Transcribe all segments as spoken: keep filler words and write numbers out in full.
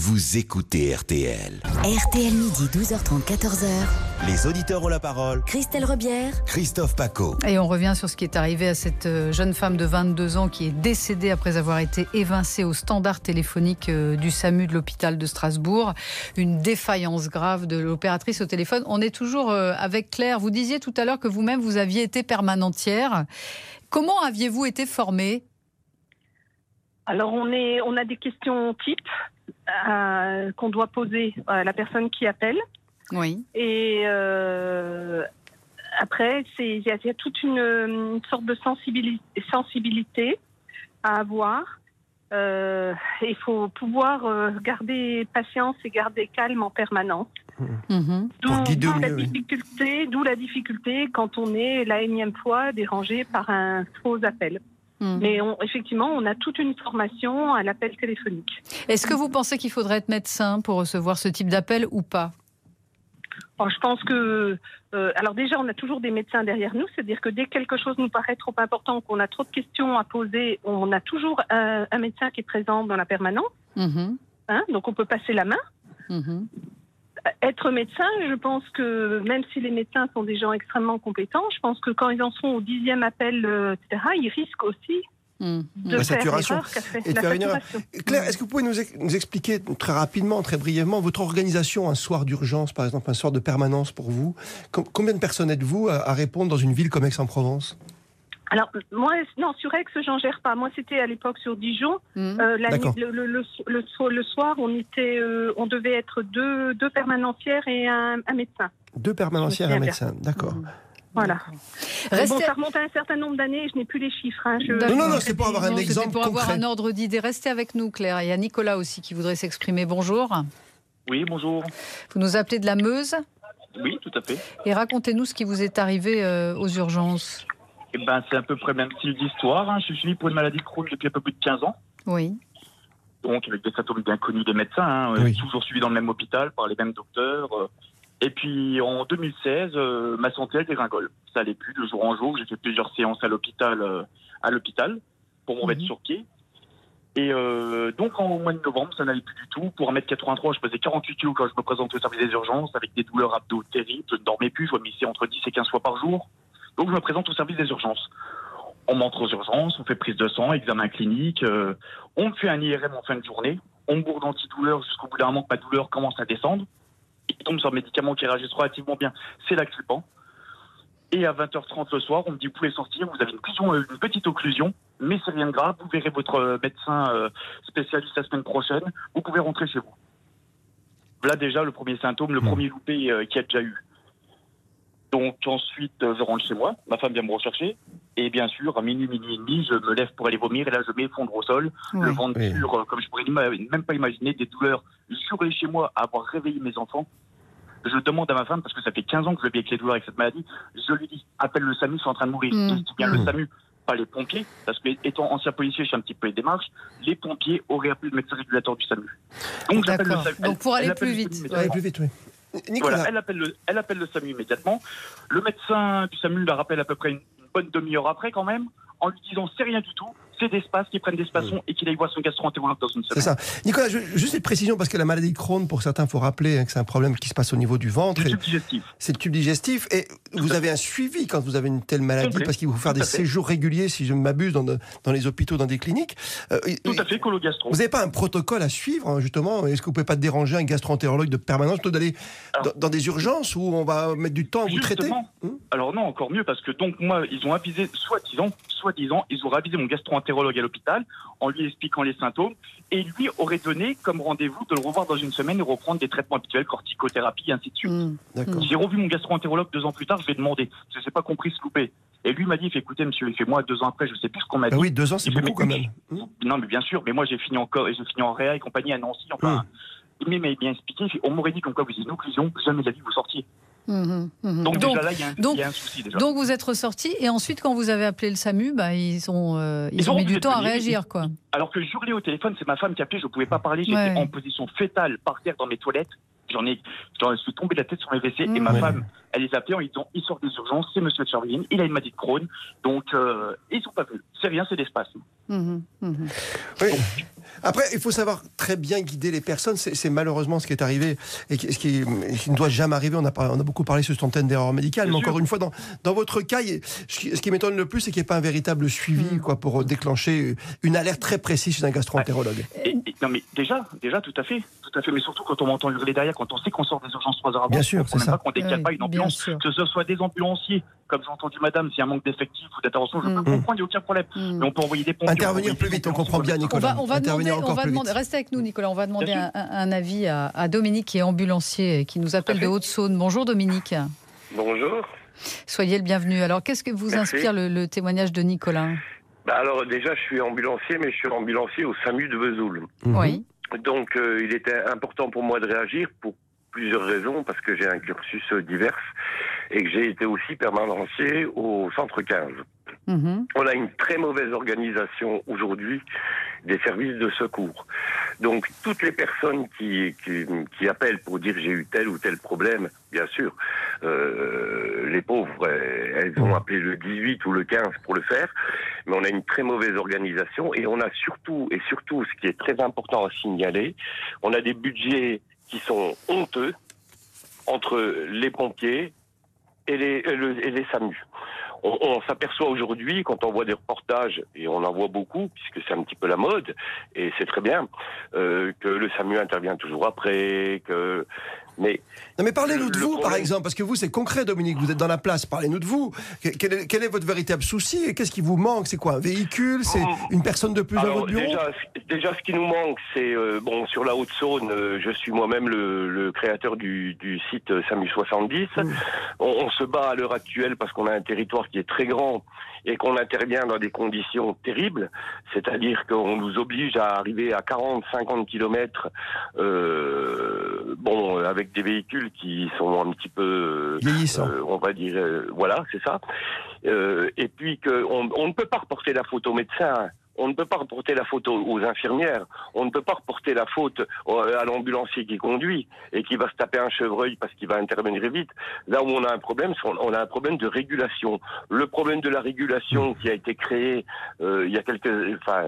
vous écoutez R T L. R T L midi, douze heures trente, quatorze heures. Les auditeurs ont la parole. Christelle Rebière, Christophe Paco. Et on revient sur ce qui est arrivé à cette jeune femme de vingt-deux ans qui est décédée après avoir été évincée au standard téléphonique du SAMU de l'hôpital de Strasbourg. Une défaillance grave de l'opératrice au téléphone. On est toujours avec Claire. Vous disiez tout à l'heure que vous-même, vous aviez été permanentière. Comment aviez-vous été formée ? Alors, on, est, on a des questions types euh, qu'on doit poser à la personne qui appelle. Oui. Et euh, après, il y, y a toute une, une sorte de sensibilité, sensibilité à avoir. Il euh, faut pouvoir euh, garder patience et garder calme en permanence. Mmh. D'où, d'où, la difficulté, d'où la difficulté quand on est la énième fois dérangé par un faux appel. Mmh. Mais on, effectivement, on a toute une formation à l'appel téléphonique. Est-ce que vous pensez qu'il faudrait être médecin pour recevoir ce type d'appel ou pas ? Alors, je pense que... Euh, alors déjà, on a toujours des médecins derrière nous, c'est-à-dire que dès que quelque chose nous paraît trop important, qu'on a trop de questions à poser, on a toujours un, un médecin qui est présent dans la permanence. Mmh. Hein, donc, on peut passer la main. Mmh. Être médecin, je pense que même si les médecins sont des gens extrêmement compétents, je pense que quand ils en seront au dixième appel, euh, et cetera, ils risquent aussi mmh. de la faire saturation. l'erreur qu'a fait et de la faire saturation. Une erreur. Claire, est-ce que vous pouvez nous, nous expliquer très rapidement, très brièvement, votre organisation un soir d'urgence, par exemple, un soir de permanence pour vous ? Com- Combien de personnes êtes-vous à, à répondre dans une ville comme Aix-en-Provence ? Alors, moi, non, sur Aix, j'en gère pas. Moi, c'était à l'époque sur Dijon. Mmh. Euh, la, le, le, le, le, le soir, on, était, euh, on devait être deux, deux permanencières et un, un médecin. Deux permanencières et un médecin, d'accord. Mmh. Voilà. Restez... Bon, ça remonte à un certain nombre d'années, je n'ai plus les chiffres. Hein. Je... Non, non, non, c'est pour avoir un non, exemple pour concret. avoir un ordre d'idée. Restez avec nous, Claire. Il y a Nicolas aussi qui voudrait s'exprimer. Bonjour. Oui, bonjour. Vous nous appelez de la Meuse ? Oui, tout à fait. Et racontez-nous ce qui vous est arrivé euh, aux urgences. Eh ben, c'est un peu près le même style d'histoire. Hein. Je suis suivi pour une maladie de Crohn depuis un peu plus de quinze ans. Oui. Donc, avec des symptômes bien connus des médecins. Hein. Oui. Toujours suivi dans le même hôpital par les mêmes docteurs. Et puis, en deux mille seize, euh, ma santé, elle dégringole. Ça allait plus de jour en jour. J'ai fait plusieurs séances à l'hôpital, euh, à l'hôpital pour me remettre mmh. sur pied. Et euh, donc, en, au mois de novembre, ça n'allait plus du tout. Pour un mètre quatre-vingt-trois, je pesais quarante-huit kilos quand je me présente au service des urgences avec des douleurs abdos terribles. Je ne dormais plus. Je vomissais entre dix et quinze fois par jour. Donc, je me présente au service des urgences. On montre aux urgences, on fait prise de sang, examen clinique, euh, on me fait un I R M en fin de journée, on me bourre d'antidouleur jusqu'au bout d'un moment que ma douleur commence à descendre. Il tombe sur un médicament qui réagit relativement bien, c'est l'Axupan. Et à vingt heures trente le soir, on me dit vous pouvez sortir, vous avez une, occlusion, une petite occlusion, mais c'est rien de grave, vous verrez votre médecin euh, spécialiste la semaine prochaine, vous pouvez rentrer chez vous. Là déjà, le premier symptôme, le mmh. premier loupé euh, qu'il y a déjà eu. Donc ensuite, je rentre chez moi, ma femme vient me rechercher, et bien sûr, à minuit, minuit et demi, je me lève pour aller vomir, et là, je m'effondre au sol, oui. le ventre oui. dur, comme je pourrais même pas imaginer, des douleurs. Je suis allé chez moi à avoir réveillé mes enfants. Je demande à ma femme, parce que ça fait quinze ans que je vis avec les douleurs avec cette maladie, je lui dis, appelle le SAMU, je suis en train de mourir. Mmh. Je dis bien mmh. le SAMU, pas les pompiers, parce que étant ancien policier, je suis un petit peu les démarches, les pompiers auraient appelé le médecin régulateur du SAMU. Donc, j'appelle le SAMU. Donc pour aller plus vite. Aller plus vite, oui. Nicolas. Voilà, elle appelle, le, elle appelle le SAMU immédiatement. Le médecin du SAMU la rappelle à peu près une, une bonne demi-heure après quand même, en lui disant c'est rien du tout, c'est des spasmes, qu'il prenne des spasmes mmh. et qu'il aille voir son gastro-entérologue dans une semaine. C'est ça. Nicolas, je, juste une précision, parce que la maladie de Crohn, pour certains, il faut rappeler hein, que c'est un problème qui se passe au niveau du ventre. C'est le tube digestif. C'est le tube digestif. Et tout vous avez un suivi quand vous avez une telle maladie, parce qu'il faut faire des séjours réguliers, si je ne m'abuse, dans, de, dans les hôpitaux, dans des cliniques. Euh, tout à fait, colo-gastro. Vous n'avez pas un protocole à suivre, justement ? Est-ce que vous ne pouvez pas déranger un gastro-entérologue de permanence, plutôt d'aller dans, dans des urgences où on va mettre du temps à vous traiter ? hum Alors non, encore mieux, parce que donc moi, ils ont avisé, soi-disant, soi-disant, ils ont avisé mon gastro-entérologue à l'hôpital, en lui expliquant les symptômes, et lui aurait donné comme rendez-vous de le revoir dans une semaine et reprendre des traitements habituels, corticothérapie, et ainsi de suite. Mmh, J'ai revu mon gastro-entérologue deux ans plus tard, je lui ai demandé, je n'ai pas compris ce loupé. Et lui m'a dit, écoutez monsieur, il fait moi deux ans après, je ne sais plus ce qu'on m'a dit. Ah oui, deux ans, c'est il beaucoup fait, quand même. Non mais bien sûr, mais moi j'ai fini encore, et j'ai fini en réa et compagnie à Nancy, enfin... Mmh. Il m'a bien expliqué, on m'aurait dit comme quoi vous avez une occlusion, jamais de la vie vous sortiez. Mmh, mmh. Donc, donc déjà là, il y, y a un souci déjà. Donc vous êtes ressorti, et ensuite quand vous avez appelé le SAMU, bah, ils ont, euh, ils ils ont mis du temps à réagir. Quoi. Alors que je hurlais au téléphone, c'est ma femme qui a appelé, je ne pouvais pas parler, j'étais ouais. en position fétale par terre dans mes toilettes. J'en ai, j'en suis tombé la tête sur mes W C, mmh. et ma ouais. femme, elle les a appelés en disant, il sort des urgences, c'est monsieur Tchervine, il a une maladie de Crohn, donc euh, ils sont pas venus. C'est rien, c'est des spasmes. Mmh. Mmh. Oui. Après, il faut savoir très bien guider les personnes. C'est, c'est malheureusement ce qui est arrivé et qui, ce qui, qui ne doit jamais arriver. On a, parlé, on a beaucoup parlé sur cette antenne d'erreur médicale, bien mais sûr. Encore une fois, dans, dans votre cas, il, ce, qui, ce qui m'étonne le plus, c'est qu'il n'y ait pas un véritable suivi, mmh. quoi, pour déclencher une alerte très précise chez un gastro-entérologue. Et, et, non, mais déjà, déjà, tout à fait, tout à fait. Mais surtout quand on m'entend hurler derrière, quand on sait qu'on sort des urgences trois heures avant, bien sûr, on ne pas qu'on décale oui, pas une ambulance, que ce soit des ambulanciers. Comme j'ai entendu madame, s'il y a un manque d'effectifs ou d'intervention, je peux mmh. comprendre, il n'y a aucun problème. Mmh. Mais on peut envoyer des pompiers. Intervenir plus vite, on comprend bien, Nicolas. On va, on va Intervenir demander, encore on va plus demander, vite. restez avec nous, Nicolas. On va demander un, un avis à, à Dominique, qui est ambulancier et qui nous appelle de Haute-Saône. Bonjour Dominique. Bonjour. Soyez le bienvenu. Alors, qu'est-ce que vous Merci. inspire le, le témoignage de Nicolas ? Bah alors déjà, je suis ambulancier, mais je suis ambulancier au SAMU de Vesoul. Mmh. Oui. Donc, euh, il était important pour moi de réagir pour plusieurs raisons, parce que j'ai un cursus euh, divers et que j'ai été aussi permanencier au centre quinze. Mmh. On a une très mauvaise organisation aujourd'hui des services de secours. Donc, toutes les personnes qui, qui, qui appellent pour dire j'ai eu tel ou tel problème, bien sûr, euh, les pauvres, elles vont appeler le dix-huit ou le quinze pour le faire, mais on a une très mauvaise organisation et on a surtout, et surtout, ce qui est très important à signaler, on a des budgets qui sont honteux entre les pompiers et les, et le, et les SAMU. On, on s'aperçoit aujourd'hui, quand on voit des reportages, et on en voit beaucoup, puisque c'est un petit peu la mode, et c'est très bien, euh, que le SAMU intervient toujours après, que... Mais, non mais parlez-nous de vous, problème... par exemple, parce que vous, c'est concret, Dominique, vous êtes dans la place, parlez-nous de vous. Quel est, quel est votre véritable souci et qu'est-ce qui vous manque ? C'est quoi, un véhicule ? C'est une personne de plus Alors, dans votre bureau ? déjà, déjà, ce qui nous manque, c'est, euh, bon, sur la Haute-Saône, euh, je suis moi-même le, le créateur du, du site SAMU soixante-dix. Mmh. On, on se bat à l'heure actuelle parce qu'on a un territoire qui est très grand et qu'on intervient dans des conditions terribles, c'est-à-dire qu'on nous oblige à arriver à quarante à cinquante kilomètres, euh, bon, avec des véhicules qui sont un petit peu, vieillissants, euh, on va dire, euh, voilà, c'est ça. Euh, et puis qu'on on ne peut pas reporter la faute aux médecins. On ne peut pas reporter la faute aux infirmières. On ne peut pas reporter la faute à l'ambulancier qui conduit et qui va se taper un chevreuil parce qu'il va intervenir vite. Là où on a un problème, c'est on a un problème de régulation. Le problème de la régulation qui a été créé euh, il y a quelques, enfin,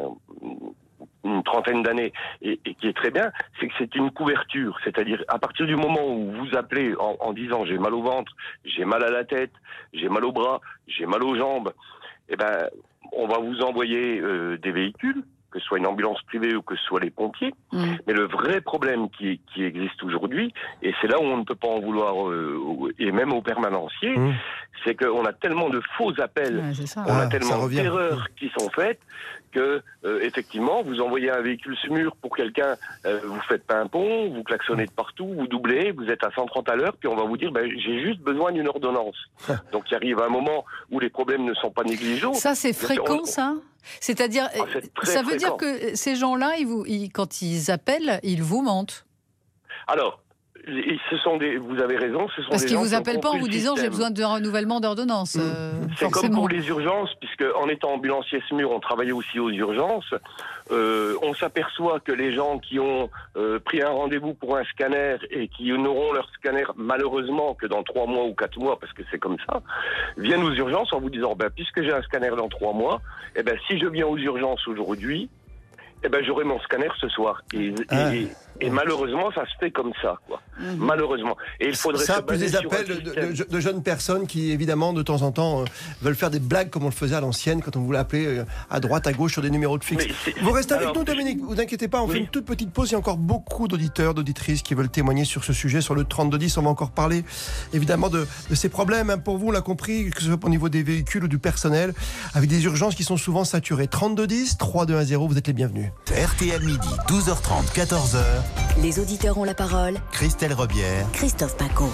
une trentaine d'années et, et qui est très bien, c'est que c'est une couverture. C'est-à-dire à partir du moment où vous appelez en, en disant j'ai mal au ventre, j'ai mal à la tête, j'ai mal au bras, j'ai mal aux jambes, eh ben on va vous envoyer euh, des véhicules, que ce soit une ambulance privée ou que ce soit les pompiers. Mmh. Mais le vrai problème qui, qui existe aujourd'hui, et c'est là où on ne peut pas en vouloir, euh, et même aux permanenciers, mmh. c'est qu'on a tellement de faux appels, ouais, on ah, a tellement d'erreurs qui sont faites, que euh, effectivement, vous envoyez un véhicule SMUR pour quelqu'un, euh, vous faites pas un pont, vous klaxonnez de partout, vous doublez, vous êtes à cent trente à l'heure, puis on va vous dire, ben, j'ai juste besoin d'une ordonnance. Donc il arrive un moment où les problèmes ne sont pas négligeables. Ça, c'est fréquent, on... ça ? C'est-à-dire, ah, c'est ça veut fréquent. dire que ces gens-là, ils vous, ils, quand ils appellent, ils vous mentent ? Alors, ce sont des, vous avez raison, ce sont Parce des qu'ils gens vous qui appellent pas en vous disant j'ai besoin d'un renouvellement d'ordonnance. Mmh. Euh, c'est forcément. comme pour les urgences, puisque en étant ambulancier SMUR, on travaillait aussi aux urgences. Euh, on s'aperçoit que les gens qui ont euh, pris un rendez-vous pour un scanner et qui n'auront leur scanner malheureusement que dans trois mois ou quatre mois, parce que c'est comme ça, viennent aux urgences en vous disant ben, puisque j'ai un scanner dans trois mois, eh ben, si je viens aux urgences aujourd'hui, eh ben, j'aurai mon scanner ce soir. Et, ah. et, et malheureusement, ça se fait comme ça, quoi. Mmh. Malheureusement. Et il faudrait ça, se plus des appels de, de, de jeunes personnes qui, évidemment, de temps en temps, euh, veulent faire des blagues comme on le faisait à l'ancienne, quand on voulait appeler euh, à droite, à gauche sur des numéros de fixe. Vous restez avec Alors, nous, Dominique, vous inquiétez pas, on oui. fait une toute petite pause. Il y a encore beaucoup d'auditeurs, d'auditrices qui veulent témoigner sur ce sujet, sur le trente-deux dix. On va encore parler, évidemment, de, de ces problèmes. Hein, pour vous, on l'a compris, que ce soit au niveau des véhicules ou du personnel, avec des urgences qui sont souvent saturées. trente-deux dix, trois deux un zéro, vous êtes les bienvenus. R T L midi, douze heures trente, quatorze heures. Les auditeurs ont la parole. Christelle Rebière. Christophe Paco.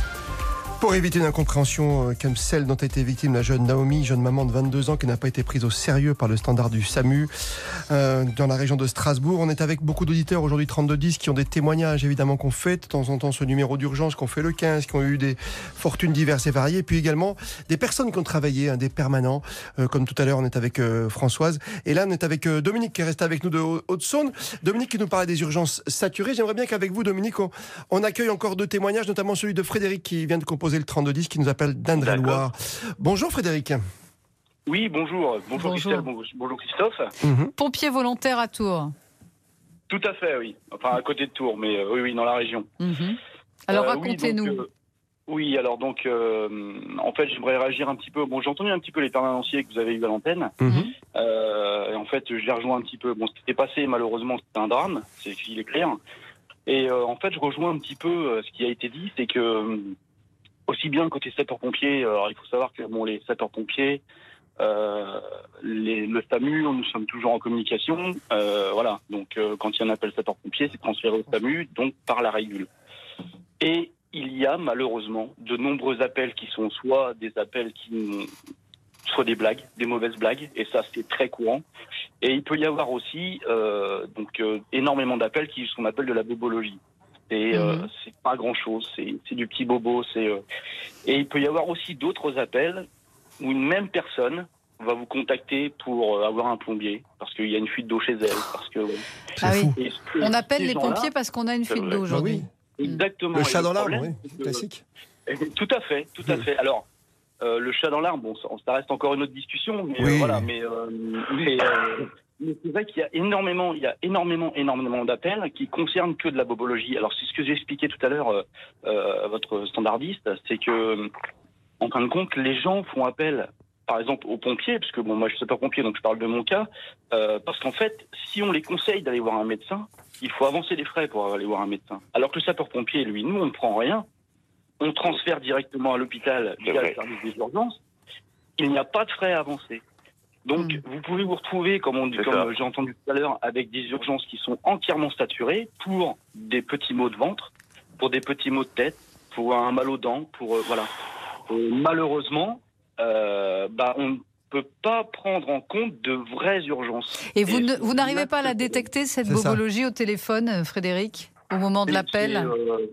Pour éviter une incompréhension comme celle dont a été victime la jeune Naomi, jeune maman de vingt-deux ans qui n'a pas été prise au sérieux par le standard du SAMU euh, dans la région de Strasbourg. On est avec beaucoup d'auditeurs aujourd'hui trente-deux dix qui ont des témoignages évidemment qu'on fait de temps en temps ce numéro d'urgence, qu'on fait le quinze, qui ont eu des fortunes diverses et variées, et puis également des personnes qui ont travaillé, hein, des permanents, euh, comme tout à l'heure on est avec euh, Françoise, et là on est avec euh, Dominique qui est resté avec nous de Haute-Saône. Dominique qui nous parlait des urgences saturées. J'aimerais bien qu'avec vous, Dominique, on, on accueille encore deux témoignages, notamment celui de Frédéric qui vient de composer le trente-deux dix, qui nous appelle d'Indre-et-Loire. Bonjour Frédéric. Oui, bonjour. Bonjour, bonjour. Christelle, bonjour Christophe. Mmh. Pompier volontaire à Tours. Tout à fait, oui. Enfin, à côté de Tours, mais euh, oui, oui, dans la région. Mmh. Alors, Euh, racontez-nous. Oui, donc, euh, oui, alors donc, euh, en fait, j'aimerais réagir un petit peu. Bon, j'ai entendu un petit peu les permanenciers que vous avez eu à l'antenne. Mmh. Euh, et en fait, je les rejoins un petit peu. Bon, ce qui s'est passé, malheureusement, c'était un drame, c'est il est clair. Et euh, en fait, je rejoins un petit peu euh, ce qui a été dit, c'est que euh, aussi bien côté sapeurs-pompiers, alors il faut savoir que bon, les sapeurs-pompiers, euh, les, le SAMU, nous sommes toujours en communication. Euh, voilà, donc euh, quand il y a un appel sapeurs-pompiers, c'est transféré au SAMU, donc par la régule. Et il y a malheureusement de nombreux appels qui sont soit des appels qui soit des blagues, des mauvaises blagues, et ça c'est très courant. Et il peut y avoir aussi euh, donc euh, énormément d'appels qui sont appels de la bobologie. Et euh, mmh. c'est pas grand chose, c'est, c'est du petit bobo. C'est euh... et il peut y avoir aussi d'autres appels où une même personne va vous contacter pour euh, avoir un plombier parce qu'il y a une fuite d'eau chez elle. Parce que ah oui. et, on appelle les pompiers parce qu'on a une fuite d'eau aujourd'hui. Bah oui. Exactement. Le chat dans l'arbre, oui, que, classique. Tout à fait, tout à fait. Alors, euh, le chat dans l'arbre, bon, ça, ça reste encore une autre discussion, mais oui. euh, voilà, mais, euh, mais, euh, mais c'est vrai qu'il y a énormément, il y a énormément, énormément d'appels qui concernent que de la bobologie. Alors, c'est ce que j'ai expliqué tout à l'heure euh, euh, à votre standardiste, c'est que, en fin de compte, les gens font appel, par exemple, aux pompiers, parce que bon, moi, je suis sapeur-pompier, donc je parle de mon cas, euh, parce qu'en fait, si on les conseille d'aller voir un médecin, il faut avancer les frais pour aller voir un médecin. Alors que le sapeur-pompier, lui, nous, on ne prend rien. On transfère directement à l'hôpital via le service des urgences. Il n'y a pas de frais à avancer. Donc, mmh. vous pouvez vous retrouver, comme, on, comme j'ai entendu tout à l'heure, avec des urgences qui sont entièrement saturées pour des petits maux de ventre, pour des petits maux de tête, pour un mal aux dents, pour... Euh, voilà. Euh, malheureusement, euh, bah, on peut pas prendre en compte de vraies urgences. Et vous, et ne, vous n'arrivez pas à la détecter, cette c'est bobologie ça. Au téléphone, Frédéric, au moment de et l'appel euh,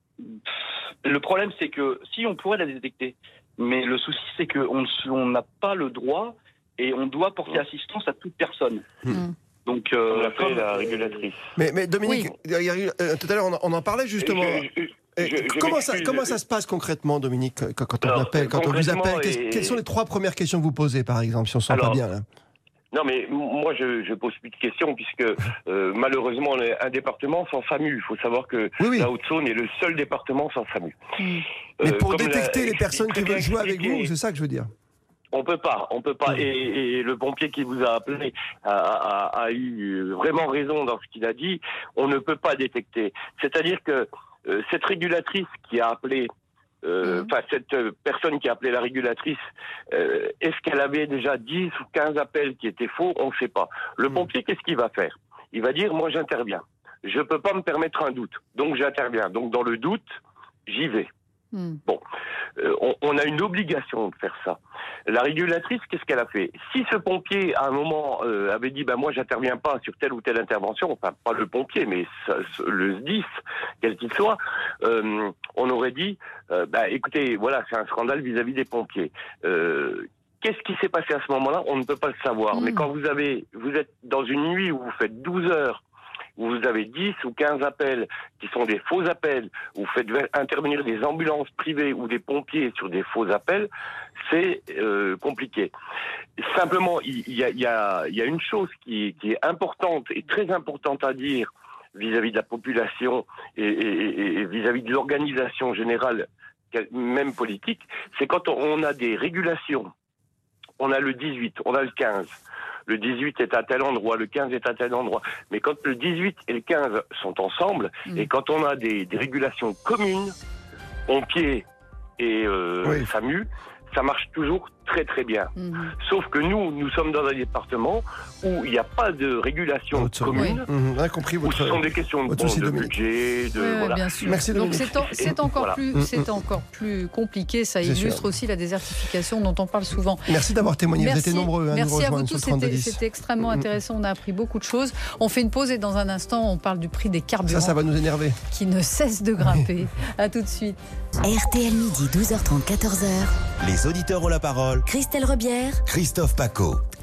Le problème, c'est que si on pourrait la détecter, mais le souci, c'est qu'on on n'a pas le droit et on doit porter assistance à toute personne. Mmh. Donc, euh, on a fait la régulatrice. Mais, mais Dominique, oui. euh, tout à l'heure, on, on en parlait justement. Je, je... Je, je comment, ça, comment ça se passe concrètement, Dominique, quand, quand on Alors, appelle, quand on vous appelle et... Quelles sont les trois premières questions que vous posez, par exemple, si on ne sent Alors, pas bien là? Non, mais moi, je, je pose plus de questions, puisque euh, malheureusement, on est un département sans SAMU. Il faut savoir que oui, oui. la Haute-Saône est le seul département sans SAMU. Mmh. Euh, mais pour détecter la, les personnes qui veulent jouer avec vous, c'est ça que je veux dire. On peut pas, on peut pas. Mmh. Et, et le pompier qui vous a appelé a, a, a eu vraiment raison dans ce qu'il a dit. On ne peut pas détecter. C'est-à-dire que Euh, cette régulatrice qui a appelé, euh, enfin mmh. cette euh, personne qui a appelé la régulatrice, euh, est-ce qu'elle avait déjà dix ou quinze appels qui étaient faux? On ne sait pas. Le mmh. pompier, qu'est-ce qu'il va faire? Il va dire, moi j'interviens. Je ne peux pas me permettre un doute, donc j'interviens. Donc dans le doute, j'y vais. Mmh. Bon, euh, on, on a une obligation de faire ça. La régulatrice, qu'est-ce qu'elle a fait? Si ce pompier, à un moment, euh, avait dit ben, « moi, j'interviens pas sur telle ou telle intervention », enfin, pas le pompier, mais ça, le S D I S, quel qu'il soit, euh, on aurait dit euh, ben, « écoutez, voilà, c'est un scandale vis-à-vis des pompiers euh, ». Qu'est-ce qui s'est passé à ce moment-là? On ne peut pas le savoir. Mmh. Mais quand vous avez, vous êtes dans une nuit où vous faites douze heures, où vous avez dix ou quinze appels qui sont des faux appels, où vous faites intervenir des ambulances privées ou des pompiers sur des faux appels, c'est euh, compliqué. Simplement, il y a, il y a, il y a une chose qui, qui est importante et très importante à dire vis-à-vis de la population et, et, et vis-à-vis de l'organisation générale, même politique, c'est quand on a des régulations. On a le dix-huit, on a le quinze. Le dix-huit est à tel endroit, le quinze est à tel endroit. Mais quand le dix-huit et le quinze sont ensemble, mmh. et quand on a des, des régulations communes, pompiers et euh, oui. SAMU, ça marche toujours très très bien. Mmh. Sauf que nous, nous sommes dans un département où il n'y a pas de régulation commune. Oui. Mmh. On a compris votre, où ce sont des questions de, bon, de budget, de oui, voilà. Bien sûr. Merci. Donc c'est, en, c'est encore voilà. plus, c'est encore plus compliqué. Ça illustre sûr. aussi la désertification dont on parle souvent. Merci d'avoir témoigné. Merci. Vous étiez nombreux à Merci nous à vous rejoindre tous. sur le C'était, c'était extrêmement mmh. intéressant. On a appris beaucoup de choses. On fait une pause et dans un instant, on parle du prix des carburants. Ça, ça va nous énerver. Qui ne cesse de grimper. À tout de suite. R T L midi, douze heures trente, quatorze heures. Les auditeurs ont la parole. Christelle Rebière. Christophe Paco.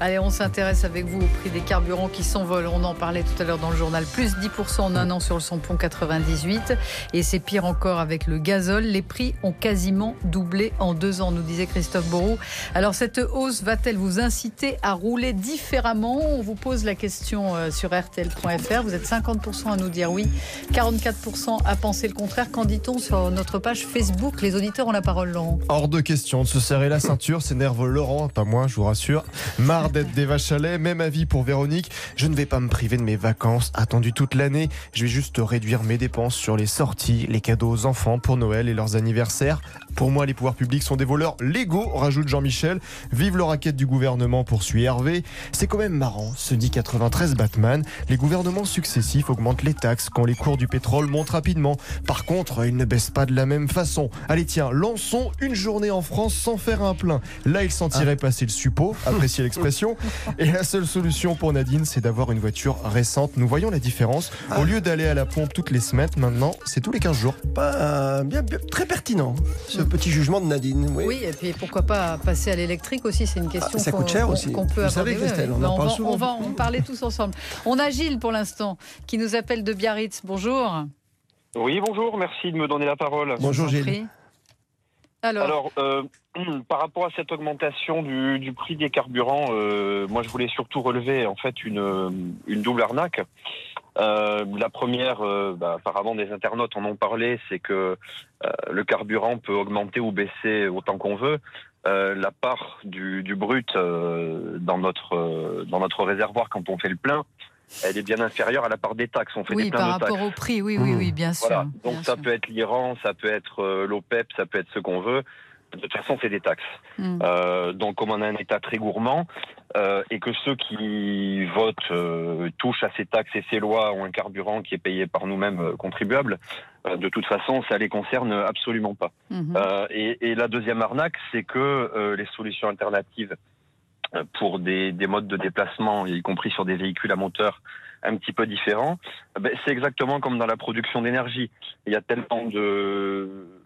Allez, on s'intéresse avec vous au prix des carburants qui s'envolent. On en parlait tout à l'heure dans le journal. Plus dix pour cent en un an sur le samplon quatre-vingt-dix-huit. Et c'est pire encore avec le gazole. Les prix ont quasiment doublé en deux ans, nous disait Christophe Borou. Alors, cette hausse va-t-elle vous inciter à rouler différemment ? On vous pose la question sur R T L point F R. Vous êtes cinquante pour cent à nous dire oui, quarante-quatre pour cent à penser le contraire. Qu'en dit-on sur notre page Facebook ? Les auditeurs ont la parole, Laurent. Hors de question de se serrer la ceinture, s'énerve Laurent, pas moi, je vous rassure. Marre d'être des vaches à lait, même avis pour Véronique. Je ne vais pas me priver de mes vacances, attendues toute l'année. Je vais juste réduire mes dépenses sur les sorties, les cadeaux aux enfants pour Noël et leurs anniversaires. Pour moi, les pouvoirs publics sont des voleurs légaux, rajoute Jean-Michel. Vive le racket du gouvernement, poursuit Hervé. C'est quand même marrant, se dit quatre-vingt-treize Batman. Les gouvernements successifs augmentent les taxes quand les cours du pétrole montent rapidement. Par contre, ils ne baissent pas de la même façon. Allez tiens, lançons une journée en France sans faire un plein. Là, il sentirait ah. passer le suppôt, appréciez l'expression. Et la seule solution pour Nadine, c'est d'avoir une voiture récente. Nous voyons la différence. Ah. Au lieu d'aller à la pompe toutes les semaines, maintenant, c'est tous les quinze jours. Pas, bien, bien, très pertinent, ce petit jugement de Nadine. Oui, oui, et puis pourquoi pas passer à l'électrique aussi, c'est une question ah, ça coûte cher aussi. qu'on peut Vous savez, Christelle, ouais, on en on parle va, souvent. On va en parler tous ensemble. On a Gilles pour l'instant, qui nous appelle de Biarritz. Bonjour. Oui, bonjour, merci de me donner la parole. Bonjour Gilles. Alors, Alors euh, par rapport à cette augmentation du, du prix des carburants, euh, moi je voulais surtout relever en fait une, une double arnaque. Euh, la première, euh, bah, apparemment des internautes en ont parlé, c'est que euh, le carburant peut augmenter ou baisser autant qu'on veut. Euh, la part du, du brut euh, dans notre euh, dans notre réservoir quand on fait le plein, elle est bien inférieure à la part des taxes. On fait oui, des pleins de taxes. par rapport au prix, oui, oui, oui, bien voilà. sûr. Donc bien ça sûr. peut être l'Iran, ça peut être euh, l'O P E P, ça peut être ce qu'on veut. De toute façon, c'est des taxes. Mm. Euh, donc, comme on a un État très gourmand euh, et que ceux qui votent euh, touchent à ces taxes et ces lois ont un carburant qui est payé par nous-mêmes euh, contribuables, euh, de toute façon, ça les concerne absolument pas. Mm-hmm. Euh, et, et la deuxième arnaque, c'est que euh, les solutions alternatives pour des, des modes de déplacement, y compris sur des véhicules à moteur un petit peu différents, ben, c'est exactement comme dans la production d'énergie. Il y a tellement de...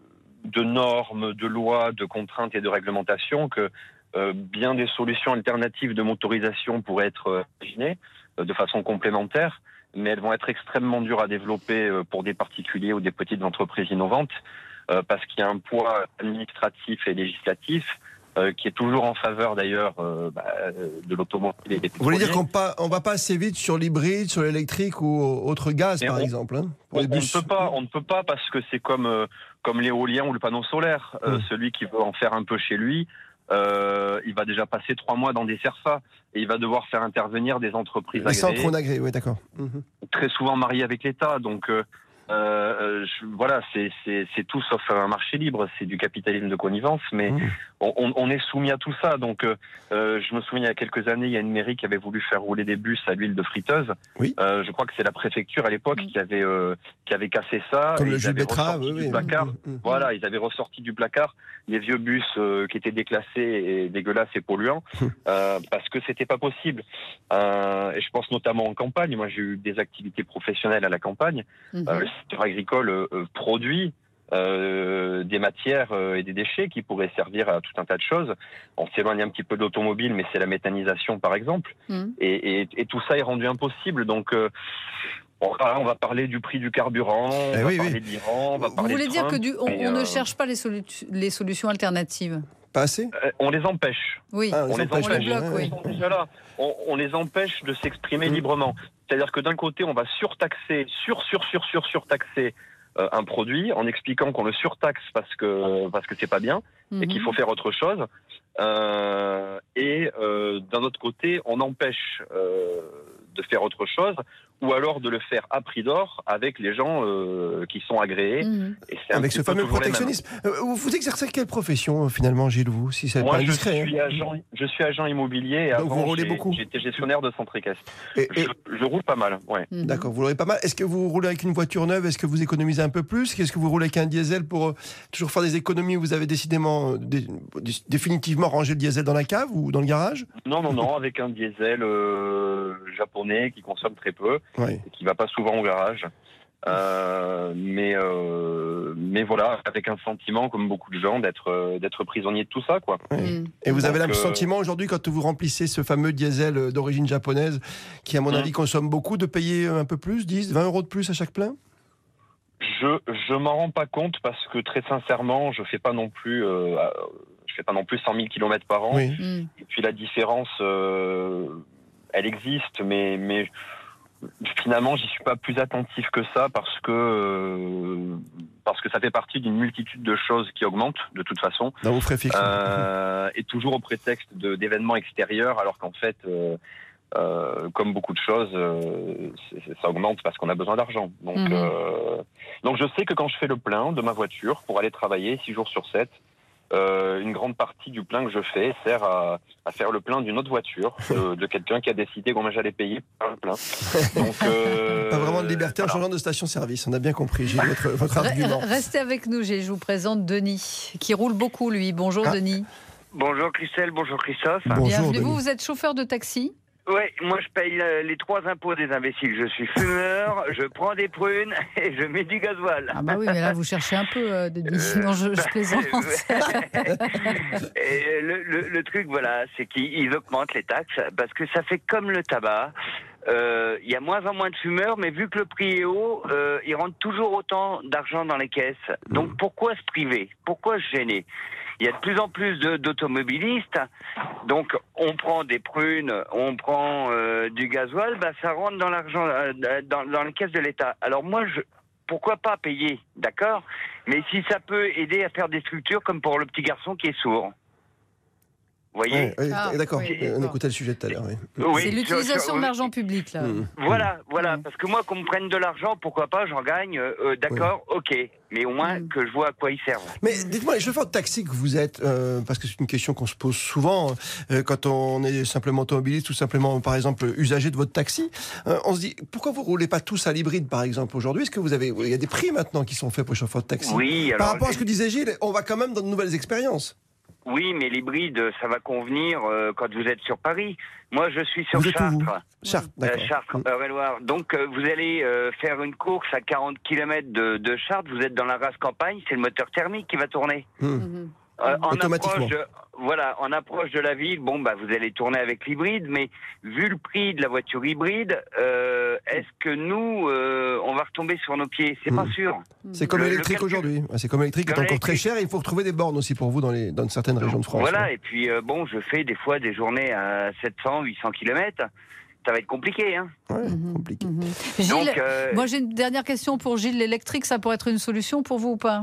de normes, de lois, de contraintes et de réglementations que euh, bien des solutions alternatives de motorisation pourraient être euh, imaginées euh, de façon complémentaire, mais elles vont être extrêmement dures à développer euh, pour des particuliers ou des petites entreprises innovantes euh, parce qu'il y a un poids administratif et législatif euh, qui est toujours en faveur d'ailleurs euh, bah, de l'automobile et des pétroliers. Vous voulez dire qu'on pas, on va pas assez vite sur l'hybride, sur l'électrique ou autre gaz, mais par on, exemple hein, pour on, les bus. on ne peut pas, on ne peut pas parce que c'est comme euh, comme l'éolien ou le panneau solaire. Euh, mmh. Celui qui veut en faire un peu chez lui, euh, il va déjà passer trois mois dans des CERFA et il va devoir faire intervenir des entreprises agréées. Les centres agréées, oui, d'accord. Mmh. Très souvent mariés avec l'État. Donc euh, euh, je, voilà, c'est, c'est, c'est tout sauf un marché libre. C'est du capitalisme de connivence, mais mmh. on, on est soumis à tout ça. Donc euh, je me souviens il y a quelques années, il y a une mairie qui avait voulu faire rouler des bus à l'huile de friteuse. Oui. Euh, je crois que c'est la préfecture à l'époque mmh. qui avait euh, qui avait cassé ça. Comme le jus de betterave, oui, du oui. placard. Mmh, mmh. Voilà, ils avaient ressorti du placard les vieux bus euh, qui étaient déclassés et dégueulasses et polluants euh, parce que c'était pas possible. Euh, et je pense notamment en campagne. Moi, j'ai eu des activités professionnelles à la campagne. Mmh. Euh, le secteur agricole euh, produit Euh, des matières euh, et des déchets qui pourraient servir à tout un tas de choses. On s'éloigne un petit peu de l'automobile, mais c'est la méthanisation par exemple. Mmh. Et, et, et tout ça est rendu impossible. Donc euh, on, va, on va parler du prix du carburant, on eh va oui, parler oui. de l'Iran, on va Vous parler voulez de dire Trump, que du, on, mais, on euh, ne cherche pas les, solu- les solutions alternatives? Pas assez euh, On les empêche. Oui, ah, on, on les empêche. On les bloque, oui. Ils sont déjà là. On, on les empêche de s'exprimer mmh. librement. C'est-à-dire que d'un côté, on va surtaxer, sur, sur, sur, sur, surtaxer euh, un produit en expliquant qu'on le surtaxe parce que parce que c'est pas bien mmh. et qu'il faut faire autre chose. Euh, et euh, d'un autre côté, on empêche euh, de faire autre chose, ou alors de le faire à prix d'or avec les gens euh, qui sont agréés. Mmh. Et c'est avec ce fameux protectionnisme. Vous exercez quelle profession finalement, Gilles, vous, si c'est Moi, pas je indiscret, suis, hein. agent, je suis agent immobilier et donc avant, vous roulez j'ai, beaucoup. J'étais gestionnaire de centre équestre. Et, et... Je, je roule pas mal, ouais. Mmh. D'accord, vous roulez pas mal. Est-ce que vous roulez avec une voiture neuve? Est-ce que vous économisez un peu plus? Est-ce que vous roulez avec un diesel pour euh, toujours faire des économies? Vous avez décidément, euh, dé, dé, définitivement rangé le diesel dans la cave ou dans le garage? Non, non, non, avec un diesel euh, japonais qui consomme très peu, ouais. et qui va pas souvent au garage. Euh, mais, euh, mais mais voilà, avec un sentiment, comme beaucoup de gens, d'être euh, d'être prisonnier de tout ça, quoi. Oui. Et vous avez Donc, le euh, sentiment aujourd'hui, quand vous remplissez ce fameux diesel d'origine japonaise, qui à mon Hum. avis consomme beaucoup, de payer un peu plus, dix, vingt euros de plus à chaque plein? Je je m'en rends pas compte parce que très sincèrement, je fais pas non plus euh, je fais pas non plus cent mille kilomètres par an. Oui. Mm. Et puis la différence, euh, elle existe, mais mais finalement, j'y suis pas plus attentif que ça parce que euh, parce que ça fait partie d'une multitude de choses qui augmentent de toute façon. Dans vos frais fixes. Euh, et toujours au prétexte de, d'événements extérieurs, alors qu'en fait, euh, euh, comme beaucoup de choses, euh, c'est, c'est, ça augmente parce qu'on a besoin d'argent. Donc, Mhm. euh, donc je sais que quand je fais le plein de ma voiture pour aller travailler six jours sur sept, euh, une grande partie du plein que je fais sert à, à faire le plein d'une autre voiture, de, de quelqu'un qui a décidé combien j'allais payer pour le plein. Donc, euh, Pas vraiment de liberté en voilà. changeant de station-service. On a bien compris, Gilles, votre, votre argument. Re- Restez avec nous, Gilles. Je vous présente Denis, qui roule beaucoup, lui. Bonjour, Ah. Denis. Bonjour Christelle, bonjour Christophe. Bonjour, Bienvenue. Denis. Vous, vous êtes chauffeur de taxi? Oui, moi je paye euh, les trois impôts des imbéciles. Je suis fumeur, je prends des prunes et je mets du gasoil. Ah bah oui, mais là, vous cherchez un peu, euh, Denis. Non, je, je plaisante. Et le, le, le truc, voilà, c'est qu'ils augmentent les taxes parce que ça fait comme le tabac. Euh, Il y a moins en moins de fumeurs, mais vu que le prix est haut, euh, ils rentrent toujours autant d'argent dans les caisses. Donc pourquoi se priver? Pourquoi se gêner? Il y a de plus en plus de, d'automobilistes, donc on prend des prunes, on prend euh, du gasoil, bah ça rentre dans l'argent, euh, dans, dans les caisses de l'État. Alors moi, je, pourquoi pas payer, d'accord? Mais si ça peut aider à faire des structures comme pour le petit garçon qui est sourd. Vous voyez? Oui, oui, Ah, d'accord, oui, on d'accord. écoutait le sujet tout à l'heure. Oui. Oui, C'est l'utilisation je- je- de l'argent public, là. Mmh. Voilà, voilà, Mm. parce que moi, qu'on me prenne de l'argent, pourquoi pas, j'en gagne, euh, d'accord, ok, mais au moins Mm. que je vois à quoi ils servent. Mais dites-moi, les chauffeurs de taxi que vous êtes, euh, parce que c'est une question qu'on se pose souvent, euh, quand on est simplement automobiliste ou simplement, par exemple, usager de votre taxi, euh, on se dit, pourquoi vous roulez pas tous à l'hybride, par exemple, aujourd'hui? Est-ce que vous avez, il y a des prix maintenant qui sont faits pour les chauffeurs de taxi? Oui, alors... Par rapport à ce que disait Gilles, on va quand même dans de nouvelles expériences. Oui, mais l'hybride, ça va convenir euh, quand vous êtes sur Paris. Moi, je suis sur Vous êtes où, vous Chartres. Chartres, d'accord. Euh, Chartres, Mmh. Eure-et-Loir. Donc, euh, vous allez euh, faire une course à quarante kilomètres de, de Chartres, vous êtes dans la race campagne, c'est le moteur thermique qui va tourner. Mmh. Mhm. Euh, en Automatiquement. approche de, voilà, en approche de la ville, bon, bah, vous allez tourner avec l'hybride, mais vu le prix de la voiture hybride, euh, est-ce que nous, euh, on va retomber sur nos pieds? C'est Mmh. pas sûr. C'est comme Le- le l'électrique calcul- aujourd'hui. C'est comme l'électrique, qui est Comme encore très l'électrique. cher. Et il faut retrouver des bornes aussi pour vous dans, les, dans certaines régions de France. Voilà, hein. et puis euh, bon, je fais des fois des journées à sept cents, huit cents kilomètres. Ça va être compliqué, hein. Ouais, Mhm. compliqué. Mhm. Gilles, Donc, euh, moi j'ai une dernière question pour Gilles. L'électrique, ça pourrait être une solution pour vous ou pas?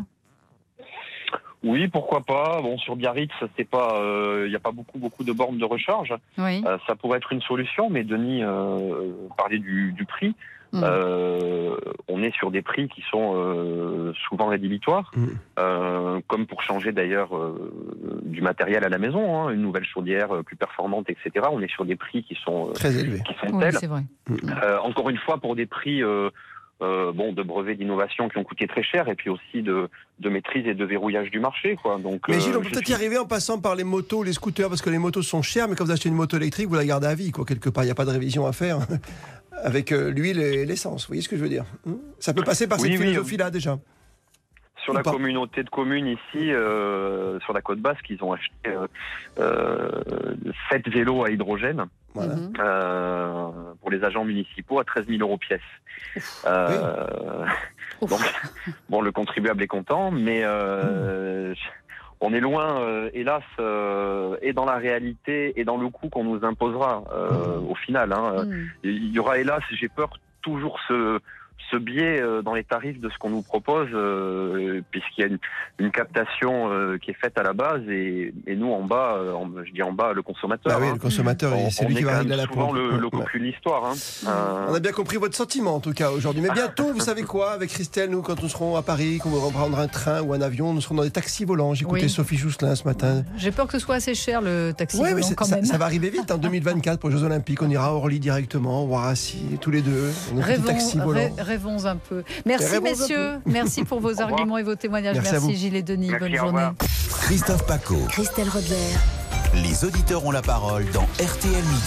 Oui, pourquoi pas. Bon, sur Biarritz, c'est pas, il n'y a pas beaucoup, beaucoup de bornes de recharge. Oui. Euh, ça pourrait être une solution, mais Denis euh, parlait du, du prix. Mm. Euh, on est sur des prix qui sont euh, souvent rédhibitoires, Mm. euh, comme pour changer d'ailleurs euh, du matériel à la maison, hein, une nouvelle chaudière euh, plus performante, et cetera. On est sur des prix qui sont euh, Très élevé. qui sont Oui, tels. c'est vrai. Euh, encore une fois, pour des prix euh, euh, bon, de brevets d'innovation qui ont coûté très cher, et puis aussi de, de maîtrise et de verrouillage du marché, quoi. Donc, Mais euh, Gilles, on peut je peut-être suis- y arriver en passant par les motos, les scooters, parce que les motos sont chères, mais quand vous achetez une moto électrique, vous la gardez à vie, quoi, quelque part. Il n'y a pas de révision à faire avec euh, l'huile et l'essence. Vous voyez ce que je veux dire? Ça peut passer par Oui, cette oui, philosophie-là, déjà. Sur Ou la pas. communauté de communes ici, euh, sur la côte basque, ils ont acheté euh, euh, sept vélos à hydrogène Voilà. Mhm. euh, pour les agents municipaux à treize mille euros pièce. Euh, Ouf. donc, bon, le contribuable est content, mais euh, on est loin, euh, hélas, euh, et dans la réalité et dans le coût qu'on nous imposera euh, au final. Hein. Mhm. Il y aura, hélas, j'ai peur, toujours ce, ce biais euh, dans les tarifs de ce qu'on nous propose, euh, puisqu'il y a une, une captation euh, qui est faite à la base, et, et nous, en bas, euh, en- je dis en bas, le consommateur. Bah oui, hein. le consommateur, On- c'est on lui est qui va quand régler même la souvent pompe. le, le Ouais. cocu de l'histoire. Hein. Euh, On a bien compris votre sentiment en tout cas aujourd'hui. Mais bientôt, vous savez quoi, avec Christelle, nous, quand nous serons à Paris, qu'on va prendre un train ou un avion, nous serons dans des taxis volants. J'écoutais Oui. Sophie Jousselin ce matin. J'ai peur que ce soit assez cher le taxi Oui, mais volant c'est- quand ça, même. ça va arriver vite en deux mille vingt-quatre pour les Jeux Olympiques. On ira à Orly directement, voir assis tous les deux. On a un petit Rêvons, taxi volant. rê- rêvons un peu. Merci Rêvons un messieurs. Merci pour vos revoir. arguments et vos témoignages. Merci à Merci, vous. Gilles et Denis. Merci, Bonne au journée. revoir. Christophe Paco. Christelle Rodeler. Les auditeurs ont la parole dans R T L Midi.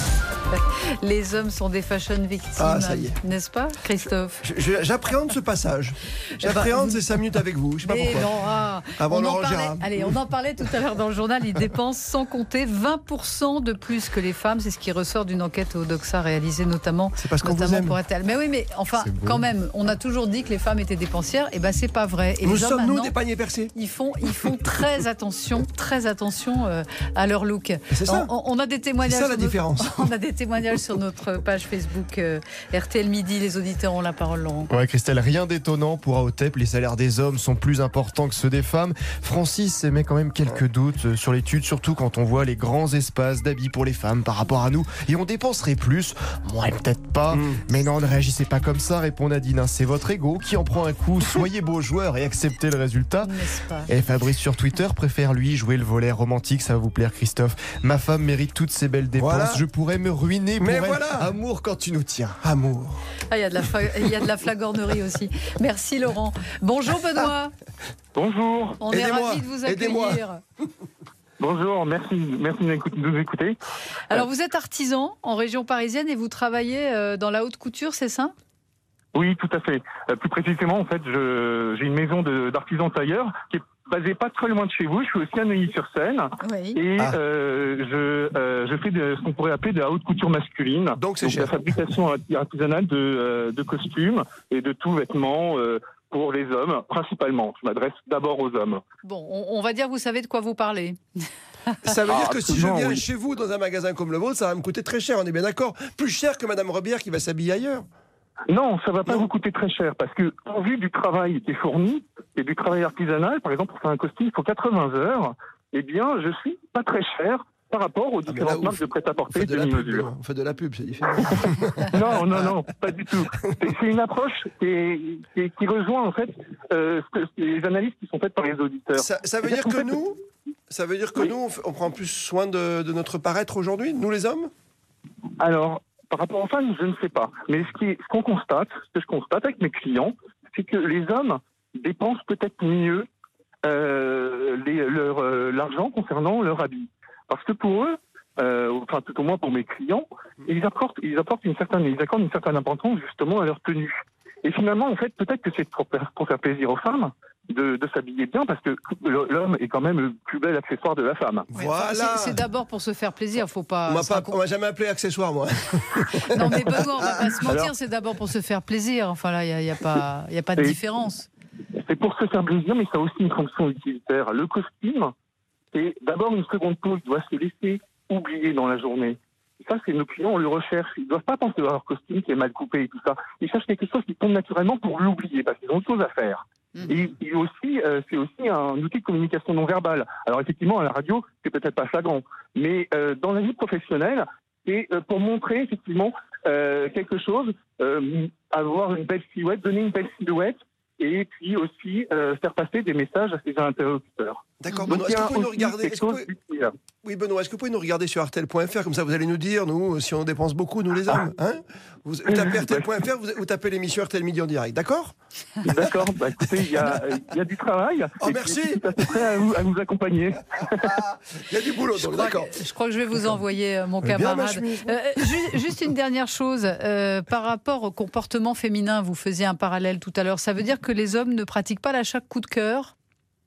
Les hommes sont des fashion victimes, ah, ça y est. N'est-ce pas, Christophe? je, je, J'appréhende ce passage. J'appréhende ces cinq minutes avec vous. Je sais pas Mais pourquoi. non, ah, Avant on Laurent en parlait, Gérard. allez, on en parlait tout à l'heure dans le journal. Ils dépensent sans compter vingt pour cent de plus que les femmes. C'est ce qui ressort d'une enquête au Doxa réalisée notamment, c'est parce qu'on notamment vous aime. pour R T L. Mais oui, mais enfin, quand même, on a toujours dit que les femmes étaient dépensières. Et ben, c'est pas vrai. Et nous les hommes, sommes nous maintenant, des paniers percés. Ils font, ils font très attention, très attention euh, à leur look. C'est ça. On, on a des témoignages. C'est ça la sur différence. Notre, on a des témoignages sur notre page Facebook euh, R T L Midi. Les auditeurs ont la parole, Laurent. Ouais, Christelle, rien d'étonnant pour AOTEP. Les salaires des hommes sont plus importants que ceux des femmes. Francis émet quand même quelques doutes sur l'étude, surtout quand on voit les grands espaces d'habits pour les femmes par rapport à nous. Et on dépenserait plus. Moi, peut-être pas. Mm. Mais non, ne réagissez pas comme ça, répond Nadine. C'est votre ego qui en prend un coup. Soyez beaux joueurs et acceptez le résultat. Et Fabrice sur Twitter préfère lui jouer le volet romantique. Ça va vous plaire, Christophe. Ma femme mérite toutes ces belles dépenses. Voilà. Je pourrais me ruiner pour Mais elle. voilà. Amour quand tu nous tiens. Amour. Ah, il y a de la fa- il y a de la flagornerie aussi. Merci Laurent. Bonjour Benoît. Bonjour. On est Aidez-moi. ravis de vous Aidez-moi. accueillir. Bonjour, merci, merci de nous écouter. Alors vous êtes artisan en région parisienne et vous travaillez euh, dans la haute couture, c'est ça? Oui, tout à fait. Euh, plus précisément, en fait, je, j'ai une maison de, d'artisans tailleurs qui est basée pas très loin de chez vous. Je suis aussi à Neuilly-sur-Seine. Oui. Et ah. euh, je, euh, je fais de, ce qu'on pourrait appeler de la haute couture masculine. Donc c'est Donc, cher. la fabrication artisanale de, euh, de costumes et de tout vêtement euh, pour les hommes, principalement. Je m'adresse d'abord aux hommes. Bon, on, on va dire, vous savez de quoi vous parlez. Ça veut Ah, dire que si je viens oui. chez vous dans un magasin comme le vôtre, ça va me coûter très cher, on est bien d'accord? Plus cher que Madame Rebière qui va s'habiller ailleurs. Non, ça va pas Non. vous coûter très cher parce que, en vue du travail qui est fourni et du travail artisanal, par exemple, pour faire un costume, il faut quatre-vingts heures. Eh bien, je suis pas très cher par rapport aux Ah, mais différentes là, vous marques de prêt-à-porter faites de de la pub, mesure. on fait de la pub, c'est différent. Non, non, non, pas du tout. C'est, c'est une approche qui, est, qui, est- qui rejoint en fait euh, ce que- les analyses qui sont faites par les auditeurs. Ça, ça veut dire que nous, ça veut dire que Oui. nous, on, fait- on prend plus soin de, de notre paraître aujourd'hui, nous les hommes? Alors, par rapport aux femmes, je ne sais pas. Mais ce, qui est- ce qu'on constate, ce que je constate avec mes clients, c'est que les hommes dépensent peut-être mieux euh, les, leur, euh, l'argent concernant leur habit. Parce que pour eux, euh, enfin tout au moins pour mes clients, ils apportent, ils apportent une certaine, ils accordent une certaine importance justement à leur tenue. Et finalement, en fait, peut-être que c'est pour, pour faire plaisir aux femmes de, de s'habiller bien, parce que l'homme est quand même le plus bel accessoire de la femme. Ouais, Voilà. enfin, c'est, c'est d'abord pour se faire plaisir, faut pas. On m'a se pas, raconter- on m'a jamais appelé accessoire, moi. Non mais Benoît, on va pas se mentir, Alors- c'est d'abord pour se faire plaisir. Enfin là, il y a, il y a pas, il y a pas de Et- différence. C'est pour se faire plaisir, mais ça a aussi une fonction utilitaire. Le costume, c'est d'abord une seconde peau, il doit se laisser oublier dans la journée. Et ça, c'est nos clients, on le recherche. Ils ne doivent pas penser à leur costume qui est mal coupé et tout ça. Ils cherchent quelque chose qui tombe naturellement pour l'oublier, parce qu'ils ont autre chose à faire. Mmh. Et, et aussi, euh, c'est aussi un outil de communication non verbale. Alors effectivement, à la radio, c'est peut-être pas flagrant, mais euh, dans la vie professionnelle, c'est euh, pour montrer effectivement euh, quelque chose, euh, avoir une belle silhouette, donner une belle silhouette, et puis aussi euh, faire passer des messages à ses interlocuteurs. D'accord, Donc, Benoît, il y est-ce que a vous pouvez nous aussi regarder quelque est-ce que vous chose pouvez- d'utile. Oui, Benoît, est-ce que vous pouvez nous regarder sur R T L point F R, comme ça vous allez nous dire, nous, si on dépense beaucoup, nous les hommes, hein? Vous, vous tapez R T L point F R, vous, vous tapez l'émission R T L Midi en direct, d'accord? D'accord, bah, écoutez, il y a, il y a du travail. Oh, et merci. puis, je suis tout à fait prêt à vous, à vous accompagner. Il y a du boulot, Je donc, crois, d'accord. que, je crois que je vais vous envoyer euh, mon Bien, ma camarade. chemise. Euh, ju- juste une dernière chose, euh, par rapport au comportement féminin, vous faisiez un parallèle tout à l'heure. Ça veut dire que les hommes ne pratiquent pas l'achat coup de cœur,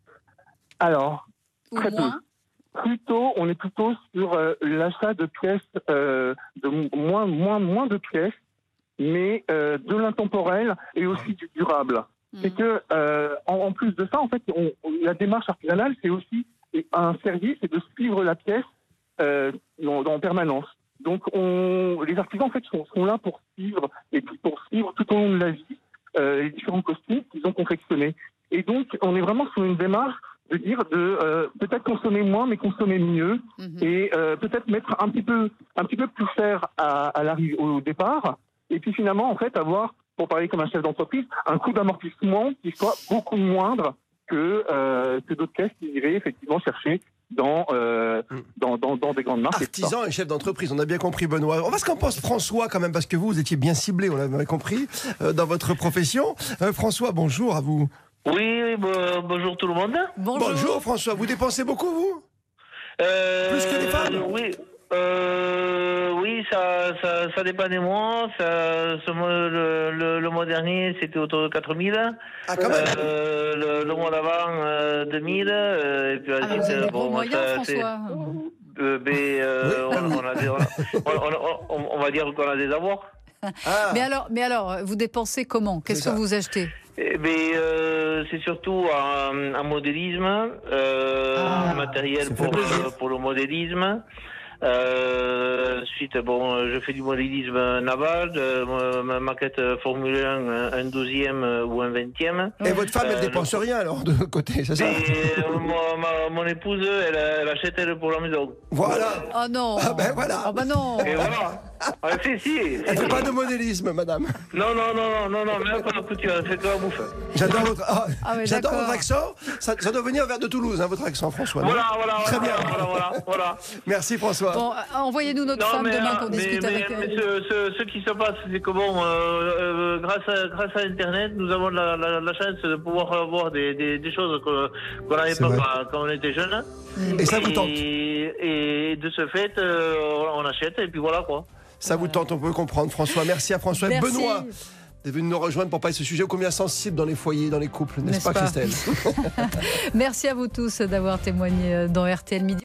Alors, ou Très peu. moins? plutôt, on est plutôt sur euh, l'achat de pièces, euh, de m- moins, moins, moins de pièces, mais euh, de l'intemporel et aussi du durable. C'est que, euh, en, en plus de ça, en fait, on, on- la démarche artisanale, c'est aussi un service, c'est de suivre la pièce euh, en, en permanence. Donc, on, les artisans, en fait, sont, sont là pour suivre et puis pour suivre tout au long de la vie euh, les différents costumes qu'ils ont confectionnés. Et donc, on est vraiment sur une démarche de dire de euh, peut-être consommer moins, mais consommer mieux, Mhm. et euh, peut-être mettre un petit peu, un petit peu plus cher à, à l'arrivée au départ, et puis finalement, en fait, avoir, pour parler comme un chef d'entreprise, un coût d'amortissement qui soit beaucoup moindre que, euh, que d'autres caisses qui iraient effectivement chercher dans, euh, dans, dans, dans des grandes marques. et tout ça. Artisan et chef d'entreprise, on a bien compris, Benoît. On va ce qu'en pense François, quand même, parce que vous, vous étiez bien ciblé, on l'avait compris, euh, dans votre profession. Euh, François, bonjour à vous. Oui, bon- bonjour tout le monde. Bonjour. Bonjour, François. Vous dépensez beaucoup, vous? Euh, Plus que les femmes. Oui, Euh, oui, ça, ça, ça dépend des mois. Ça, ce mois, le, le, le mois dernier, c'était autour de quatre mille. Ah, quand même. Euh, le, le mois d'avant, euh, deux mille. Euh, et puis Ah, vous avez des gros bon, moyens, ça, c'est- François. Euh, ben, euh, on, on, a des- on, on- on- on va dire qu'on a des avoirs. Ah, Mais alors, mais alors, vous dépensez comment? Qu'est-ce C'est que ça. vous achetez? Eh ben, euh, c'est surtout en, en modélisme, euh, Ah, en matériel ça fait pour, plaisir. euh, pour le modélisme. Euh, ensuite, bon, euh, je fais du modélisme naval, de, ma maquette Formule un, un douzième ou un vingtième. et votre femme, elle Euh, dépense rien alors de côté, c'est ça? Et euh, ma- ma- mon épouse, elle, elle achète elle pour la maison. Voilà. Oh non. Ah ben voilà. Ah ben non. Et voilà. Ah, si, si. si, Elle si. fait pas de modélisme, madame. Non, non, non, non, non, non, même pas la couture, elle fait que la bouffe. J'adore votre, ah, Ah ouais, j'adore d'accord. votre accent. Ça, ça doit venir vers de Toulouse, hein, votre accent, François. non Voilà, voilà, Très voilà, bien. voilà, voilà, voilà. Merci, François. Bon, euh, envoyez-nous notre Non, femme mais, demain euh, qu'on mais- discute mais- avec mais elle. ce, ce- ce qui se passe, c'est que bon, euh, euh, grâce, à, grâce à Internet, nous avons la, la, la chance de pouvoir avoir des, des, des choses que- qu'on n'avait C'est pas vrai. quand- quand on était jeune. Et ça vous tente? Et, et de ce fait, euh, on achète et puis voilà quoi. Ça vous tente, on peut comprendre, François. Merci à François et Merci. Benoît d'être venu nous rejoindre pour parler de ce sujet ô combien sensible dans les foyers, dans les couples, n'est-ce N'est-ce pas, pas Christelle? Merci à vous tous d'avoir témoigné dans R T L Midi.